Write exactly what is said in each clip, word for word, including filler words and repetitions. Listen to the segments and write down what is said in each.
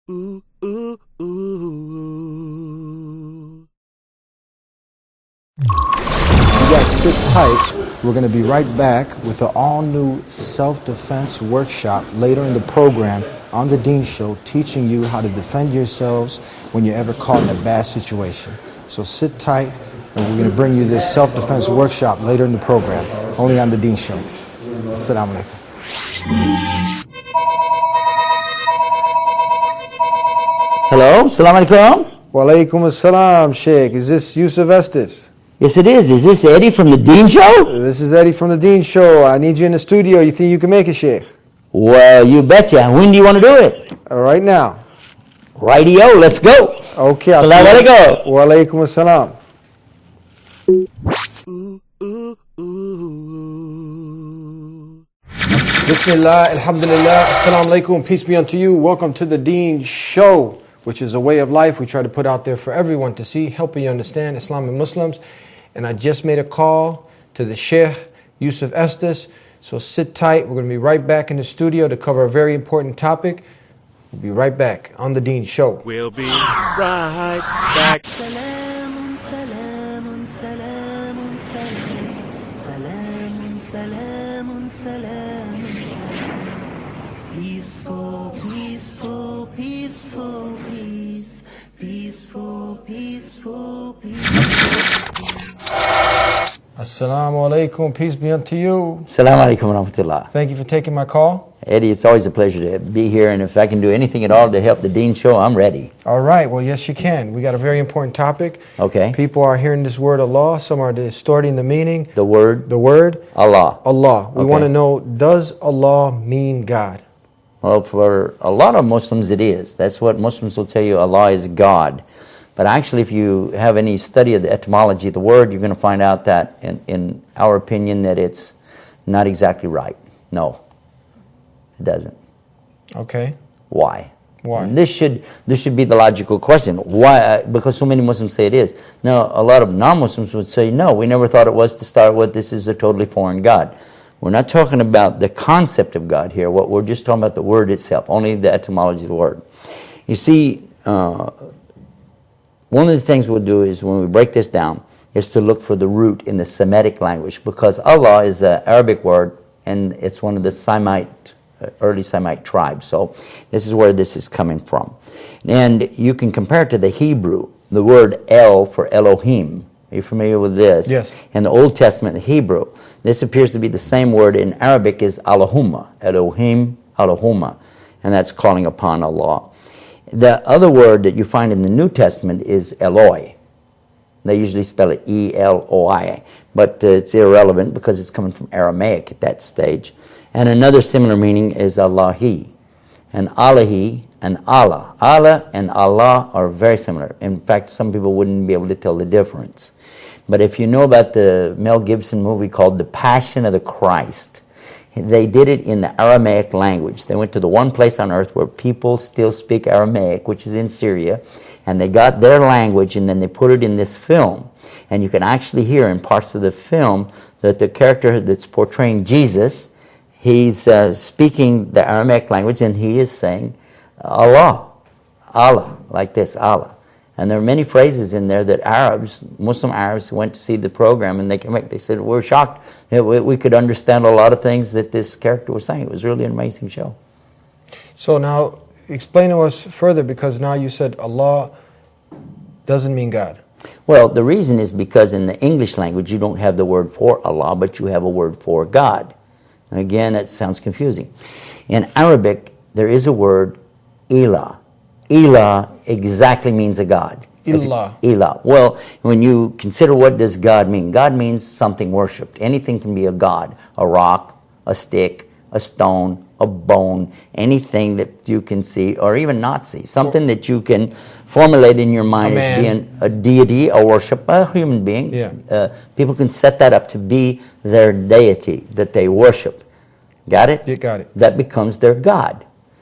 ooh, ooh, ooh. You guys sit tight. We're going to be right back with an all-new self-defense workshop later in the program on The Dean Show, teaching you how to defend yourselves when you're ever caught in a bad situation. So sit tight, and we're going to bring you this self-defense workshop later in the program, only on The Dean Show. Assalamu alaikum. Hello, Assalamu alaikum. Wa alaikum assalam, Sheikh. Is this Yusuf Estes? Yes, it is. Is this Eddie from The Dean Show? This is Eddie from The Dean Show. I need you in the studio. You think you can make it, Sheikh? Well, you betcha. When do you want to do it? All right now. Rightio, let's go. Okay. Assalamu alaikum. Wa alaikum assalam. Ooh, ooh, ooh. Bismillah, alhamdulillah, assalamu alaikum, peace be unto you. Welcome to The Dean Show, which is a way of life we try to put out there for everyone to see, helping you understand Islam and Muslims. And I just made a call to the Sheikh Yusuf Estes, so sit tight. We're going to be right back in the studio to cover a very important topic. We'll be right back on The Dean Show. We'll be right back. سلام سلام سلام سلام سلام سلام Peaceful, peaceful, peaceful, peace. Peaceful, peaceful, peaceful. Assalamu alaikum, peace be unto you. Assalamu alaikum wa rahmatullah. Thank you for taking my call. Eddie, it's always a pleasure to be here, and if I can do anything at all to help The Dean Show, I'm ready. All right, well, yes, you can. We got a very important topic. Okay. People are hearing this word Allah. Some are distorting the meaning. The word? The word? Allah. Allah. We Okay. want to know, does Allah mean God? Well, for a lot of Muslims it is. That's what Muslims will tell you, Allah is God. But actually, if you have any study of the etymology of the word, you're going to find out that, in, in our opinion, that it's not exactly right. No, it doesn't. Okay. Why? Why? And this should this should be the logical question. Why? Uh, because so many Muslims say it is. Now, a lot of non-Muslims would say, no, we never thought it was to start with. This is a totally foreign God. We're not talking about the concept of God here. What we're just talking about the word itself, only the etymology of the word. You see, uh, one of the things we'll do is when we break this down is to look for the root in the Semitic language, because Allah is an Arabic word and it's one of the Semite, uh, early Semite tribes. So this is where this is coming from. And you can compare it to the Hebrew, the word El for Elohim. Are you familiar with this? Yes. In the Old Testament, the Hebrew, this appears to be the same word in Arabic as Allahumma, Elohim, Allahumma, and that's calling upon Allah. The other word that you find in the New Testament is Eloi. They usually spell it E L O I, but uh, it's irrelevant because it's coming from Aramaic at that stage. And another similar meaning is Allahi, and Allahi and Allah. Allah and Allah are very similar. In fact, some people wouldn't be able to tell the difference. But if you know about the Mel Gibson movie called The Passion of the Christ, they did it in the Aramaic language. They went to the one place on earth where people still speak Aramaic, which is in Syria, and they got their language and then they put it in this film. And you can actually hear in parts of the film that the character that's portraying Jesus, he's uh, speaking the Aramaic language and he is saying Allah, Allah, like this, Allah. And there are many phrases in there that Arabs, Muslim Arabs, went to see the program and they came back, they said, we're shocked. We, we could understand a lot of things that this character was saying. It was really an amazing show. So now, explain to us further, because now you said Allah doesn't mean God. Well, the reason is because in the English language you don't have the word for Allah, but you have a word for God. And again, that sounds confusing. In Arabic, there is a word, Ilah. Ilah exactly means a God. Ilah. Ilah. Well, when you consider what does God mean, God means something worshipped. Anything can be a God. A rock, a stick, a stone, a bone, anything that you can see or even not see. Something that you can formulate in your mind as being a deity, a worship, a human being. Yeah. Uh, people can set that up to be their deity that they worship. Got it? You got it. That becomes their God.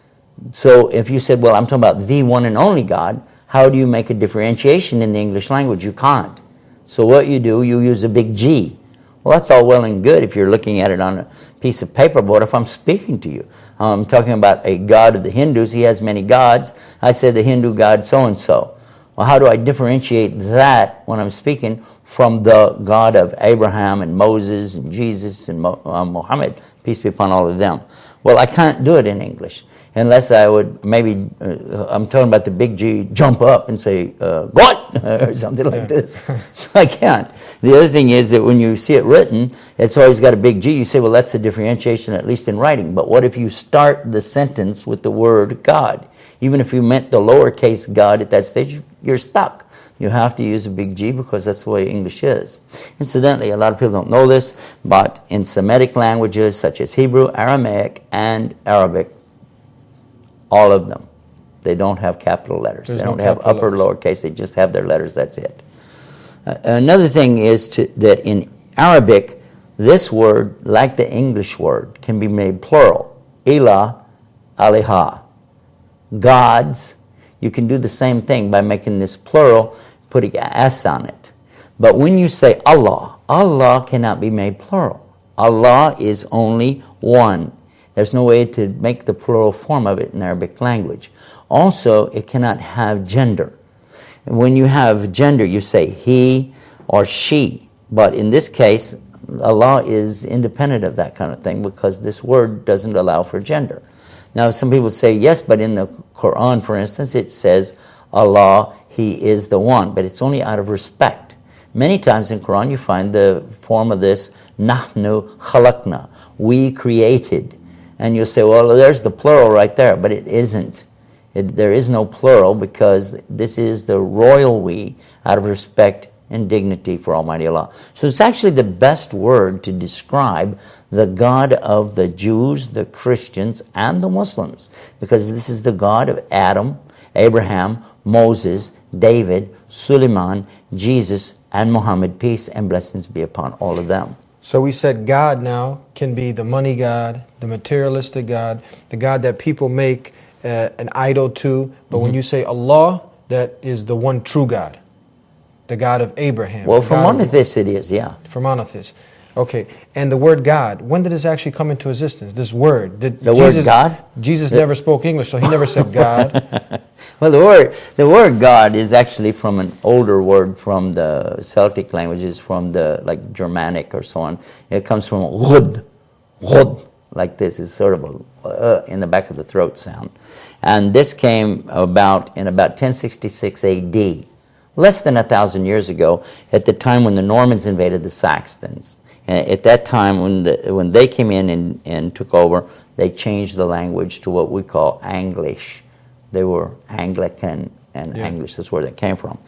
So if you said, well, I'm talking about the one and only God, how do you make a differentiation in the English language? You can't. So what you do, you use a big G. Well, that's all well and good if you're looking at it on a piece of paper, but if I'm speaking to you, I'm talking about a god of the Hindus. He has many gods. I say the Hindu god so-and-so. Well, how do I differentiate that when I'm speaking from the God of Abraham and Moses and Jesus and Mo- uh, Muhammad, peace be upon all of them? Well, I can't do it in English unless I would maybe, uh, I'm talking about the big G, jump up and say, uh, God, or something like Yeah. this. So I can't. The other thing is that when you see it written, it's always got a big G. You say, well, that's a differentiation, at least in writing. But what if you start the sentence with the word God? Even if you meant the lowercase God at that stage, you're stuck. You have to use a big G because that's the way English is. Incidentally, a lot of people don't know this, but in Semitic languages such as Hebrew, Aramaic, and Arabic, all of them, they don't have capital letters. There's they no don't have capital upper, letters. lowercase. They just have their letters. That's it. Uh, another thing is to, that in Arabic, this word, like the English word, can be made plural. Ilah, aliha. Gods. You can do the same thing by making this plural, putting an S on it. But when you say Allah, Allah cannot be made plural. Allah is only one. There's no way to make the plural form of it in Arabic language. Also, it cannot have gender. When you have gender, you say he or she. But in this case, Allah is independent of that kind of thing because this word doesn't allow for gender. Now, some people say, yes, but in the Quran, for instance, it says, Allah, He is the one, but it's only out of respect. Many times in Quran, you find the form of this, Nahnu khalaqna, we created. And you'll say, well, there's the plural right there, but it isn't. It, there is no plural because this is the royal we out of respect and dignity for Almighty Allah. So it's actually the best word to describe the God of the Jews, the Christians, and the Muslims, because this is the God of Adam, Abraham, Moses, David, Suleiman, Jesus, and Muhammad. Peace and blessings be upon all of them. So we said God now can be the money God, the materialistic God, the God that people make uh, an idol to. But mm-hmm. when you say Allah, that is the one true God, the God of Abraham. Well, from monotheists it is, yeah. From monotheists. Okay. And the word God, when did this actually come into existence? This word. Did the Jesus, word God? Jesus never spoke English, so he never said God. Well, the word the word God is actually from an older word from the Celtic languages, from the like Germanic or so on. It comes from Rud, Rud, like this. It's sort of a uh, in the back of the throat sound. And this came about in about ten sixty-six A D, less than a thousand years ago, at the time when the Normans invaded the Saxons. And at that time, when the, when they came in and, and took over, they changed the language to what we call Anglish. They were Anglican and Yeah. English. That's where that came from.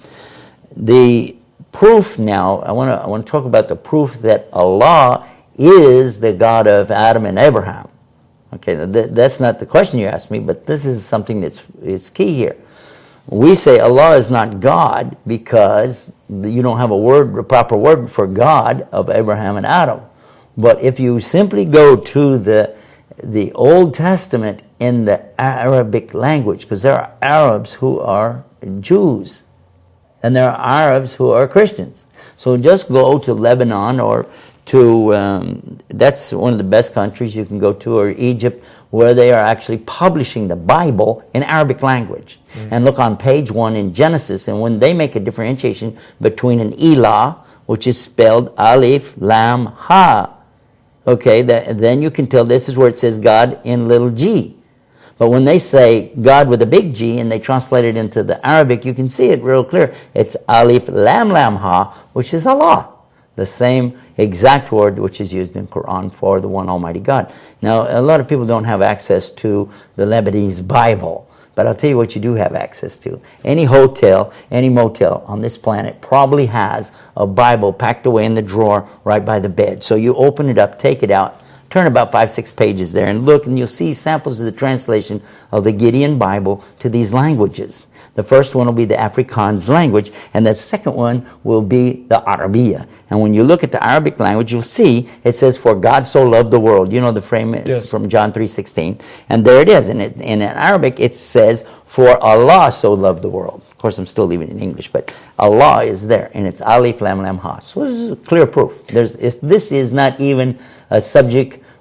The proof now, I want to I want to talk about the proof that Allah is the God of Adam and Abraham. Okay, th- that's not the question you asked me, but this is something that's is key here. We say Allah is not God because you don't have a word, a proper word for God of Abraham and Adam. But if you simply go to the the Old Testament in the Arabic language, because there are Arabs who are Jews, and there are Arabs who are Christians. So just go to Lebanon or to, um, that's one of the best countries you can go to, or Egypt, where they are actually publishing the Bible in Arabic language. Mm-hmm. And look on page one in Genesis, and when they make a differentiation between an Ilah, which is spelled Alif, Lam, Ha, okay, that, then you can tell this is where it says God in little g. But when they say God with a big G and they translate it into the Arabic, you can see it real clear. It's Alif, Lam, Lam, Ha, which is Allah. The same exact word which is used in Quran for the one Almighty God. Now, a lot of people don't have access to the Lebanese Bible, but I'll tell you what you do have access to. Any hotel, any motel on this planet probably has a Bible packed away in the drawer right by the bed. So you open it up, take it out, turn about five, six pages there and look, and you'll see samples of the translation of the Gideon Bible to these languages. The first one will be the Afrikaans language, and the second one will be the Arabiya. And when you look at the Arabic language, you'll see it says, "For God so loved the world." You know the frame is Yes. from John three sixteen. And there it is. And it, in Arabic, it says, "For Allah so loved the world." Of course, I'm still leaving it in English, but Allah is there, and it's Alif, Lam, Lam, Ha. So this is clear proof. There's, it's, this is not even a subject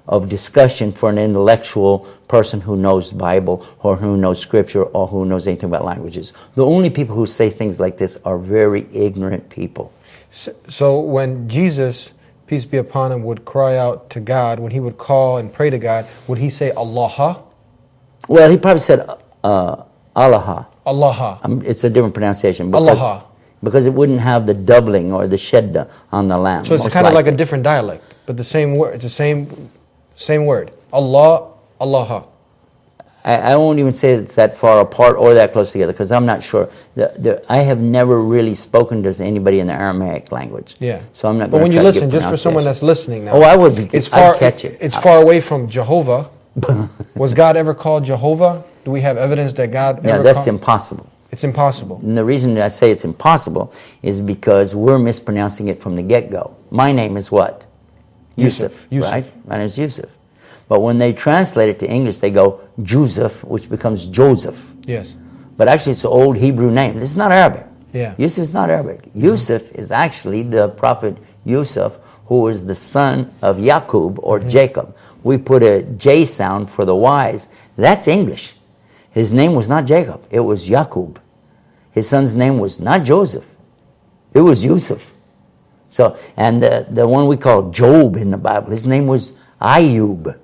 of discussion for an intellectual person who knows the Bible or who knows Scripture or who knows anything about languages. The only people who say things like this are very ignorant people. So, so when Jesus, peace be upon him, would cry out to God, when he would call and pray to God, would he say Allah? Well, he probably said uh, Allah. Allah. Um, it's a different pronunciation. Because, Allah. Because it wouldn't have the doubling or the shedda on the lamb. So it's most kind of like a likely. different dialect, but the same word. It's the same, same word. Allah, Allah. I, I won't even say it's that far apart or that close together because I'm not sure. The, the, I have never really spoken to anybody in the Aramaic language. Yeah. So I'm not. But gonna when you try to give listen, just for someone that's listening now. Oh, I would be. It's I'd far. catch it. It's far away from Jehovah. Was God ever called Jehovah? Do we have evidence that God Yeah, ever that's called? impossible. It's impossible. And the reason that I say it's impossible is because we're mispronouncing it from the get-go. My name is what? Yusuf. Yusuf, Yusuf. right? My name is Yusuf. But when they translate it to English, they go Joseph, which becomes Joseph. Yes. But actually, it's an old Hebrew name. This is not Arabic. Yeah. Yusuf is not Arabic. Yusuf is actually the prophet Yusuf, who was the son of Yaqub or Mm-hmm. Jacob. We put a J sound for the Y's. That's English. His name was not Jacob. It was Yaqub. His son's name was not Joseph. It was Yusuf. So, and the, the one we call Job in the Bible, his name was Ayub.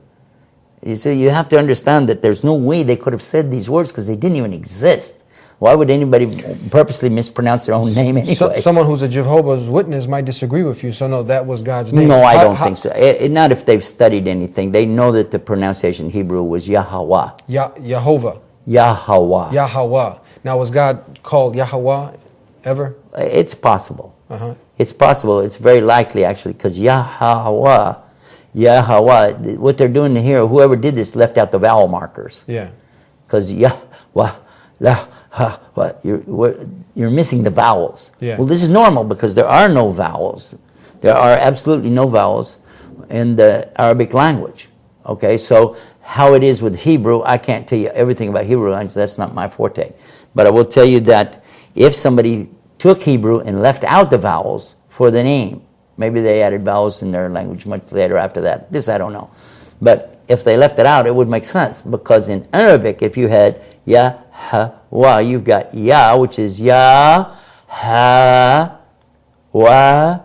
So you have to understand that there's no way they could have said these words because they didn't even exist. Why would anybody purposely mispronounce their own name anyway? So, someone who's a Jehovah's Witness might disagree with you. So no, that was God's name. No, I How- don't how- think so. Eh, not if they've studied anything. They know that the pronunciation in Hebrew was Yahweh. Yah- Yehovah. Yahweh. Yahweh. Now, was God called Yahweh ever? It's possible. Uh-huh. It's possible. It's very likely, actually, because Yahweh, Yahweh, what they're doing here, whoever did this left out the vowel markers. Yeah. Because Yahweh, La, Ha, what you're we're- you're missing the vowels. Yeah. Well, this is normal because there are no vowels. There are absolutely no vowels in the Arabic language. Okay, so how it is with Hebrew, I can't tell you everything about Hebrew language. That's not my forte. But I will tell you that if somebody took Hebrew and left out the vowels for the name, maybe they added vowels in their language much later after that. This I don't know. But if they left it out, it would make sense because in Arabic, if you had Ya, Ha, Wa, you've got Ya, which is Ya, Ha, Wa,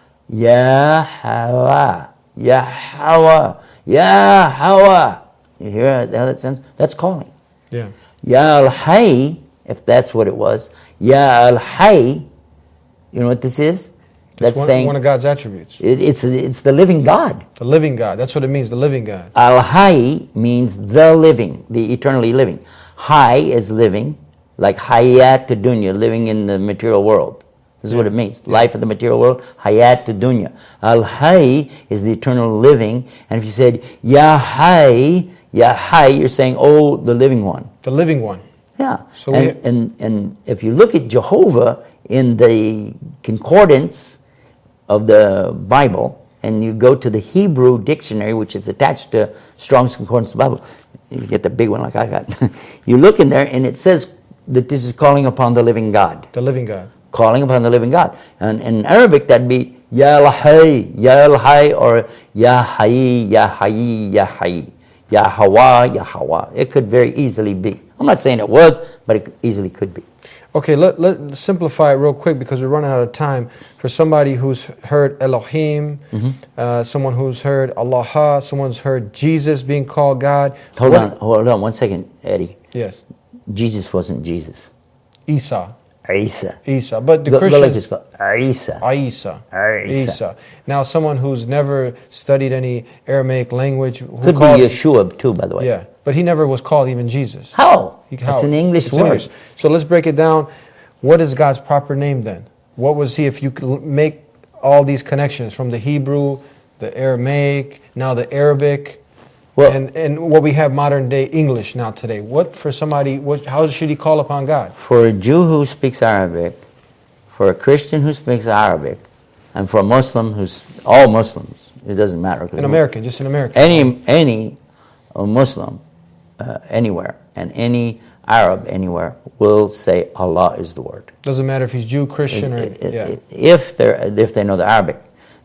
Ya, Hawa, Ya, Hawa, Ya, Hawa. You hear how that sounds? That's calling. Yeah. Ya al-Hayy, if that's what it was, Ya al-Hayy, you know what this is? That's one, saying one of God's attributes. it, it's it's the living God. The living God. That's what it means, the living God. Al-Hayy means the living, the eternally living. Hayy is living, like Hayat Dunya, living in the material world. This is what it means. Life of the material world, Hayat Dunya. Al-Hayy is the eternal living. And if you said, Ya Hayy, Ya Hayy, you're saying, oh, the living one. The living one. Yeah. So and, we- and, and if you look at Jehovah in the concordance of the Bible, and you go to the Hebrew dictionary, which is attached to Strong's Concordance of the Bible, you get the big one like I got. You look in there, and it says that this is calling upon the living God. The living God. Calling upon the living God. And in Arabic, that'd be Ya al-Hayy, Ya al-Hayy, or Ya Hayy, Ya Hayy, Ya Hayy, Ya Hawa, Ya Hawa. It could very easily be. I'm not saying it was, but it easily could be. Okay, let, let's simplify it real quick because we're running out of time. For somebody who's heard Elohim, Mm-hmm. uh, someone who's heard Allah, someone's heard Jesus being called God. Hold what- on, hold on one second, Eddie. Yes. Jesus wasn't Jesus. Isa. Isa. Isa. But the Go, go like Christians... this, go, Isa. Isa. Isa. Isa. Now, someone who's never studied any Aramaic language, who Could calls, be Yeshua too, by the way. yeah, but he never was called even Jesus. How? He- how? It's an English It's word. English. So let's break it down. What is God's proper name then? What was he, if you could l- make all these connections from the Hebrew, the Aramaic, now the Arabic, Well- and, and what we have modern day English now today? What for somebody, what, how should he call upon God? For a Jew who speaks Arabic, for a Christian who speaks Arabic, and for a Muslim who's all Muslims, it doesn't matter. 'cause An American, just an American. Any any uh, Muslim uh, anywhere and any Arab anywhere will say Allah is the word. Doesn't matter if he's Jew, Christian, or, It- it- yeah. it- If they if they know the Arabic,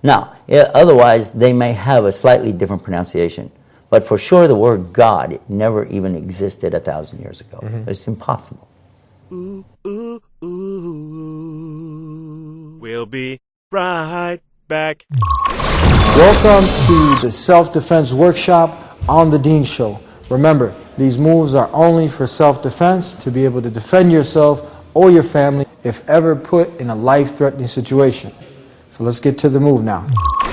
Now, yeah, otherwise, they may have a slightly different pronunciation. But for sure, the word God it never even existed a thousand years ago. Mm-hmm. It's impossible. Ooh, ooh, ooh. We'll be right back. Welcome to the Self-Defense Workshop on The Dean Show. Remember, these moves are only for self-defense, to be able to defend yourself or your family if ever put in a life-threatening situation. So let's get to the move now.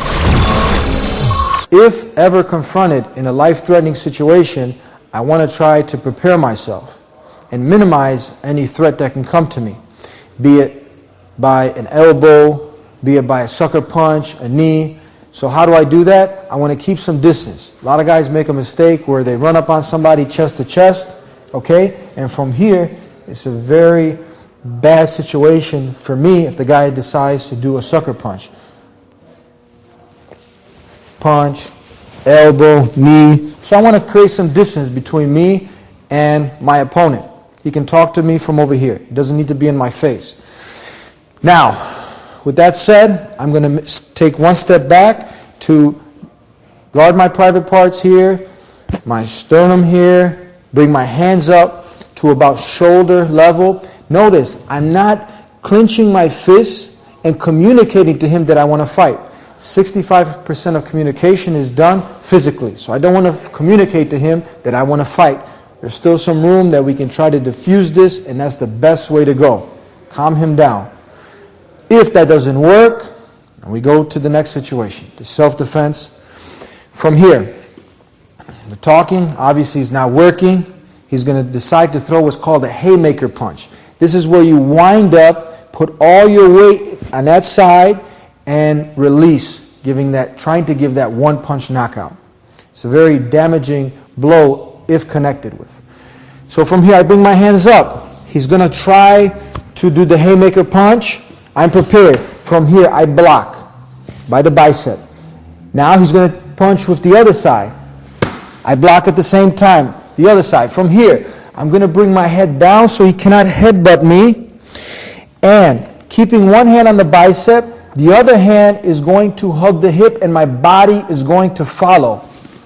If ever confronted in a life-threatening situation, I want to try to prepare myself and minimize any threat that can come to me, be it by an elbow, be it by a sucker punch, a knee. So how do I do that? I want to keep some distance. A lot of guys make a mistake where they run up on somebody chest to chest, okay? And from here, it's a very bad situation for me if the guy decides to do a sucker punch. Punch, elbow, knee. So I want to create some distance between me and my opponent. He can talk to me from over here. He doesn't need to be in my face. Now, with that said, I'm going to take one step back to guard my private parts here, my sternum here, bring my hands up to about shoulder level. Notice, I'm not clenching my fists and communicating to him that I want to fight. sixty-five percent of communication is done physically. So I don't want to communicate to him that I want to fight. There's still some room that we can try to diffuse this, and that's the best way to go. Calm him down. If that doesn't work, we go to the next situation, the self-defense. From here, the talking obviously is not working. He's going to decide to throw what's called a haymaker punch. This is where you wind up, put all your weight on that side, and release, giving that, trying to give that one punch knockout. It's a very damaging blow if connected with. So from here, I bring my hands up. He's going to try to do the haymaker punch. I'm prepared. From here, I block by the bicep. Now he's going to punch with the other side. I block at the same time, the other side. From here, I'm going to bring my head down so he cannot headbutt me. And keeping one hand on the bicep, the other hand is going to hug the hip and my body is going to follow.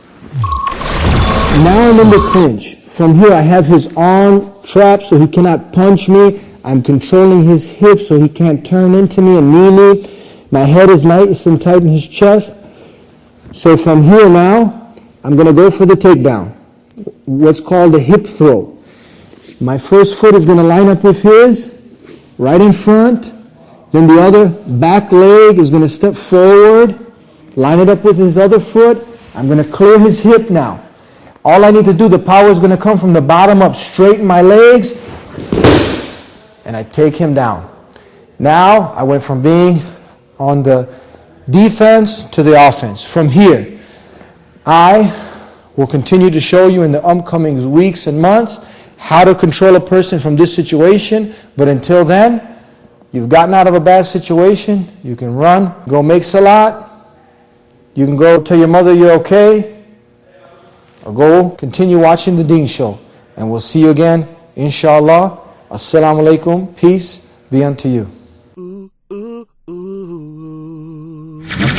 Now I'm in the clinch. From here I have his arm trapped so he cannot punch me. I'm controlling his hips so he can't turn into me and knee me. My head is nice and tight in his chest. So from here now, I'm going to go for the takedown. What's called a hip throw. My first foot is going to line up with his, right in front. Then the other back leg is going to step forward, line it up with his other foot. I'm going to clear his hip now. All I need to do, the power is going to come from the bottom up, straighten my legs, and I take him down. Now, I went from being on the defense to the offense. From here, I will continue to show you in the upcoming weeks and months how to control a person from this situation. But until then, you've gotten out of a bad situation, you can run, go make salat, you can go tell your mother you're okay, or go continue watching the Dean Show. And we'll see you again, inshallah. Assalamu alaikum, peace be unto you. Ooh, ooh, ooh.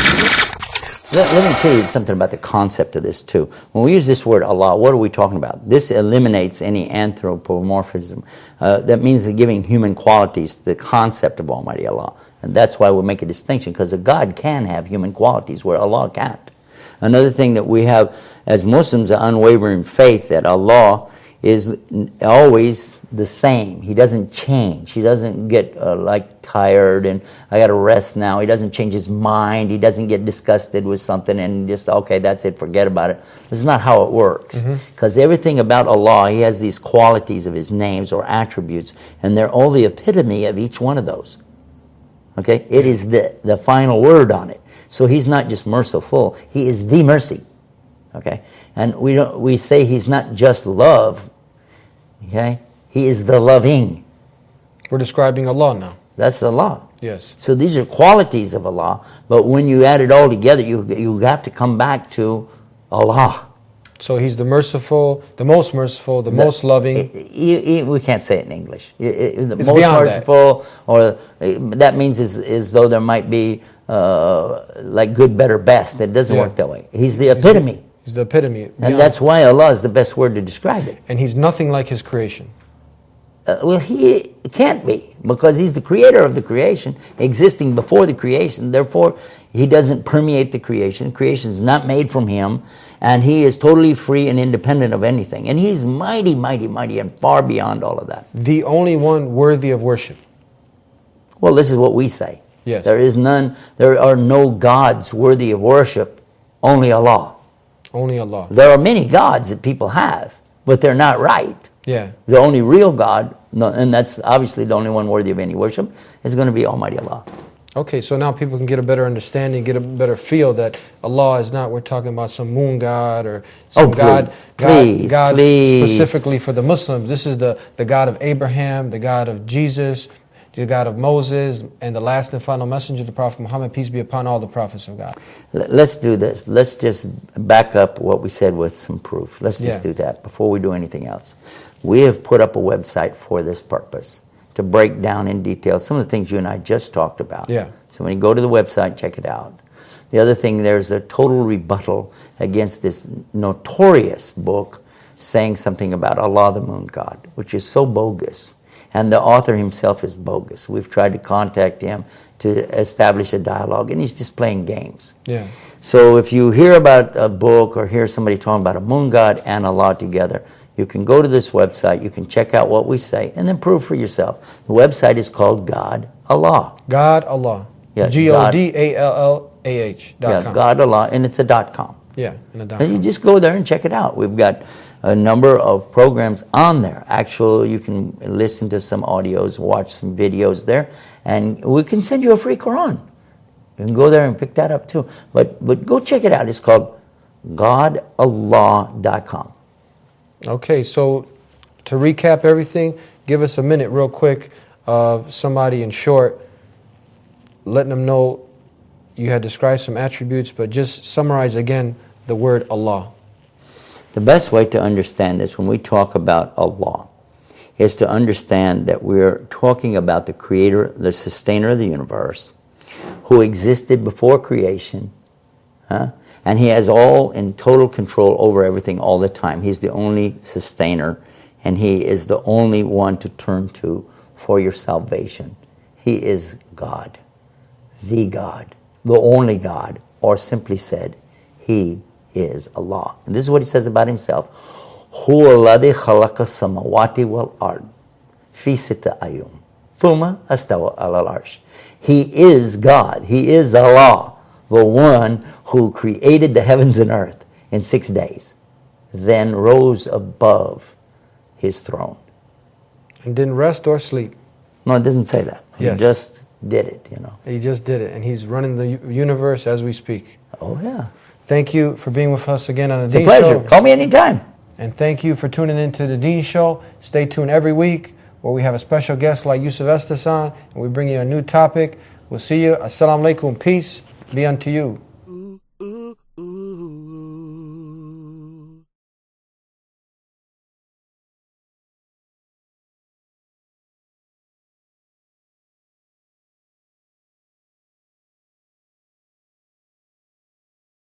Let, let me tell you something about the concept of this too. When we use this word Allah, what are we talking about? This eliminates any anthropomorphism. Uh, that means that giving human qualities to the concept of Almighty Allah. And that's why we make a distinction, because a God can have human qualities where Allah can't. Another thing that we have as Muslims, an unwavering faith that Allah is always the same. He doesn't change. He doesn't get uh, like tired and I got to rest now. He doesn't change his mind. He doesn't get disgusted with something and just, okay, that's it, forget about it. This is not how it works. Because mm-hmm. everything about Allah, He has these qualities of His names or attributes, and they're all the epitome of each one of those. Okay? It is the, the final word on it. So He's not just merciful. He is the mercy. Okay? And we don't, we say He's not just love. Okay? He is the loving. We're describing Allah now. That's Allah. Yes. So these are qualities of Allah, but when you add it all together, you you have to come back to Allah. So He's the merciful, the most merciful, the, the most loving. It, it, it, we can't say it in English. It, it, the it's most beyond merciful, that. or uh, that means as, as though there might be uh, like good, better, best. It doesn't Yeah. work that way. He's the epitome. He's the epitome. And Beyond- that's why Allah is the best word to describe it. and he's nothing like his creation. Uh, well, he can't be, because he's the creator of the creation, existing before the creation. Therefore, he doesn't permeate the creation. Creation is not made from him, and he is totally free and independent of anything. And he's mighty, mighty, mighty, and far beyond all of that. The only one worthy of worship. Well, this is what we say. Yes. There is none, there are no gods worthy of worship, only Allah. Only Allah. There are many gods that people have, but they're not right. Yeah. The only real God, no- and that's obviously the only one worthy of any worship, is going to be Almighty Allah. Okay, so now people can get a better understanding, get a better feel that Allah is not, we're talking about some moon god or some Oh, god, please, god, please, god please. specifically for the Muslims. This is the, the God of Abraham, the God of Jesus, the God of Moses, and the last and final messenger, the Prophet Muhammad, peace be upon all the prophets of God. L- Let's do this. Let's just back up what we said with some proof. Let's just Yeah. do that before we do anything else. We have put up a website for this purpose, to break down in detail some of the things you and I just talked about. Yeah. So when you go to the website, check it out. The other thing, there's a total rebuttal against this notorious book saying something about Allah, the moon god, which is so bogus. And the author himself is bogus. We've tried to contact him to establish a dialogue, and he's just playing games. Yeah. So if you hear about a book or hear somebody talking about a moon god and Allah together, you can go to this website, you can check out what we say, and then prove for yourself. The website is called God Allah. God Allah. Yeah, G O D A L L A H dot Yeah, com. God Allah, and it's a dot com. Yeah, and a dot And you com. just go there and check it out. We've got a number of programs on there. Actually, you can listen to some audios, watch some videos there, and we can send you a free Quran. You can go there and pick that up too. But but go check it out. It's called God Allah dot com. Okay, so to recap everything, give us a minute real quick of somebody in short, letting them know you had described some attributes, but just summarize again the word Allah. The best way to understand this when we talk about Allah is to understand that we're talking about the creator, the sustainer of the universe, who existed before creation, huh? And he has all in total control over everything all the time. He's the only sustainer, and he is the only one to turn to for your salvation. He is God, the God, the only God, or simply said, he is Allah. And this is what he says about himself. هو الذي خلق السماوات والأرض في ستة أيام ثم استوى على العرش. He is God. He is Allah, the one who created the heavens and earth in six days, then rose above his throne. And didn't rest or sleep. No, it doesn't say that. He Yes. just did it, you know. He just did it, and he's running the u- universe as we speak. Oh, yeah. Thank you for being with us again on the It's a Dean pleasure. Show. Call me anytime. And thank you for tuning into the Dean Show. Stay tuned every week where we have a special guest like Yusuf Estes on, and we bring you a new topic. We'll see you. Assalamu alaikum. Peace be unto you.